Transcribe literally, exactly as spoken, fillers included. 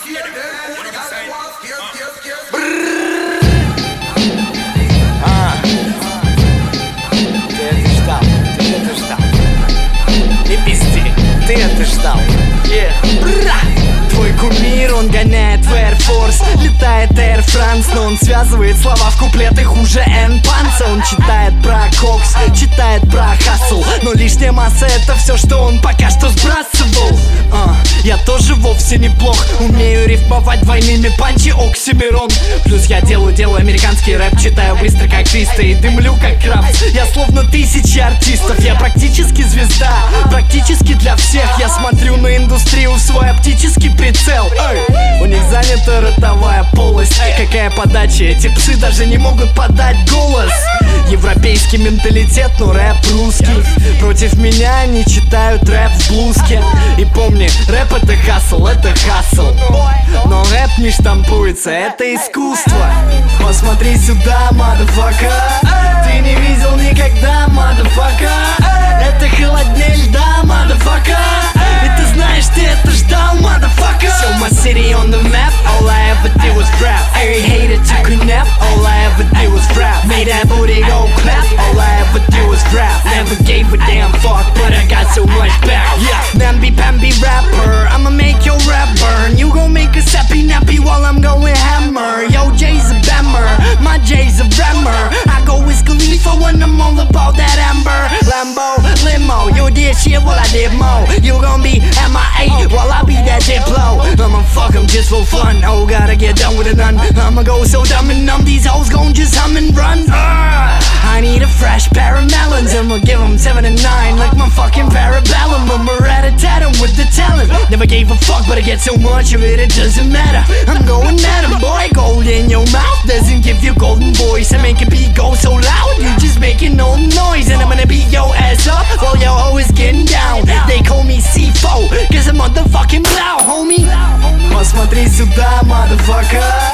А, ты это ждал, ты это ждал. Не пизди, ты это ждал. Yeah. Твой кумир, он гоняет в Air Force, летает Air France, но он связывает слова в куплеты хуже N-Panца. Он читает про кокс, читает про хасл, но лишняя масса — это все, что он пока что сбрасывал. uh, Я тоже вовсе неплох, умею рифмовать двойными панчи, оксимирон. Плюс я делаю, делаю американский рэп, читаю быстро как триста и дымлю как Крафт. Я словно тысячи артистов, я практически звезда, практически для всех. Я смотрю на индустрию в свой оптический прицел. Эй, у них занята ротовая полость. Какая подача, эти псы даже не могут подать голос. Европейский менталитет, но рэп русский. Против меня они читают рэп в блузке. И помни, рэп — это хасл, это хасл. Но рэп не штампуется, это искусство. Посмотри сюда, motherfucker. Ты не видел никогда, motherfucker. Это холоднее льда, motherfucker. И ты знаешь, ты это ждал, motherfucker. So my city on the map, all I ever did was rap. Every hater took a nap, all I ever did was rap. Made that booty go clap, all I ever did was rap. Never gave a damn fuck, but I got so much back. Yeah, namby-pamby rapper, I'ma make your rap burn. You gon' make a sappy nappy while I'm going hammer. Yo, Jay's a bammer, my Jay's a rammer. I go with Khalifa when I'm all about that amber. Lambo, limo, you did shit while I did more. You gon' be M I A while I be that Diplo. I'ma fuck 'em just for fun, oh gotta get done with it none. I'ma go so dumb and numb, these hoes gon' just hum and run. uh, I need a fresh pair of melons, I'ma give 'em seven and nine like my fucking parabellum. I'm a rat-a-tat-em with the talent. Never gave a fuck but I get so much of it, it doesn't matter. I'm going at 'em, boy, gold in your mouth doesn't give you golden voice. I make a beat go so loud, you just making no noise. And I'm gonna beat your ass up while your hoe is getting down. They call me C four, cause I'm motherfucking plow, homie. Посмотри сюда, motherfucker.